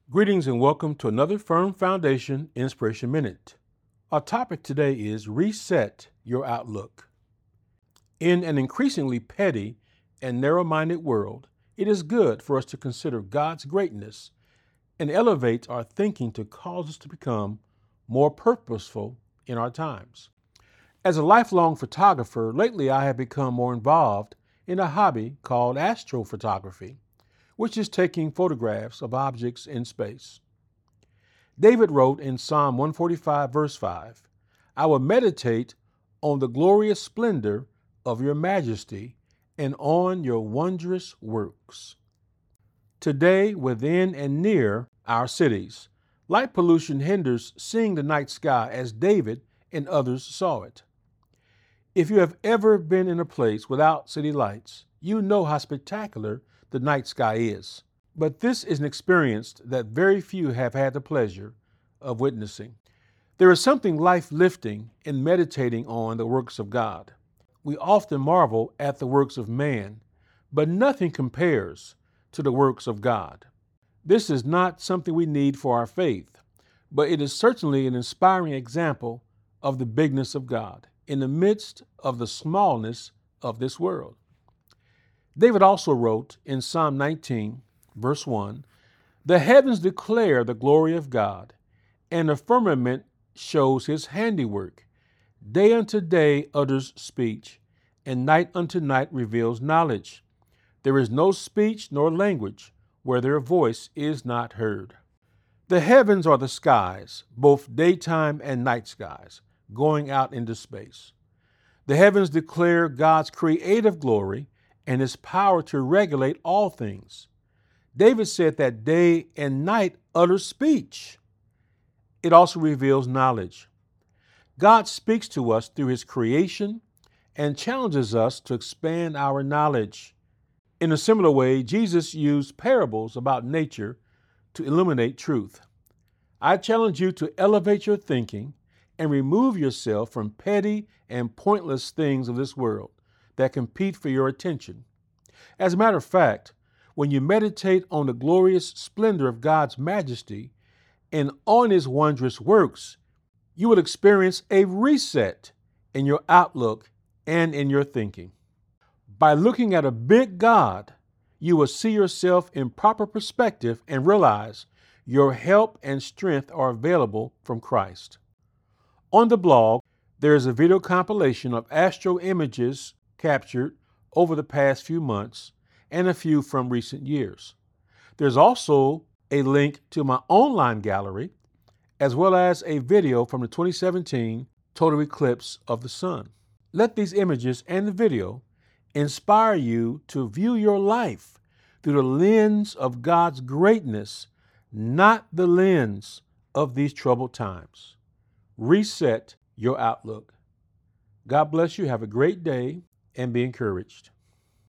Greetings and welcome to another Firm Foundation Inspiration Minute. Our topic today is Reset Your Outlook. In an increasingly petty and narrow-minded world, it is good for us to consider God's greatness and elevate our thinking to cause us to become more purposeful in our times. As a lifelong photographer, lately I have become more involved in a hobby called astrophotography, which is taking photographs of objects in space. David wrote in Psalm 145, verse 5, "I will meditate on the glorious splendor of your majesty and on your wondrous works." Today, within and near our cities, light pollution hinders seeing the night sky as David and others saw it. If you have ever been in a place without city lights, you know how spectacular the night sky is. But this is an experience that very few have had the pleasure of witnessing. There is something life-lifting in meditating on the works of God. We often marvel at the works of man, but nothing compares to the works of God. This is not something we need for our faith, but it is certainly an inspiring example of the bigness of God in the midst of the smallness of this world. David also wrote in Psalm 19, verse 1, "The heavens declare the glory of God, and the firmament shows his handiwork. Day unto day utters speech, and night unto night reveals knowledge. There is no speech nor language where their voice is not heard." The heavens are the skies, both daytime and night skies, going out into space. The heavens declare God's creative glory and his power to regulate all things. David said that day and night utter speech. It also reveals knowledge. God speaks to us through his creation and challenges us to expand our knowledge. In a similar way, Jesus used parables about nature to illuminate truth. I challenge you to elevate your thinking and remove yourself from petty and pointless things of this world that compete for your attention. As a matter of fact, when you meditate on the glorious splendor of God's majesty and on his wondrous works, you will experience a reset in your outlook and in your thinking. By looking at a big God, you will see yourself in proper perspective and realize your help and strength are available from Christ. On the blog, there is a video compilation of astro images captured over the past few months and a few from recent years. There's also a link to my online gallery, as well as a video from the 2017 total eclipse of the sun. Let these images and the video inspire you to view your life through the lens of God's greatness, not the lens of these troubled times. Reset your outlook. God bless you. Have a great day and be encouraged.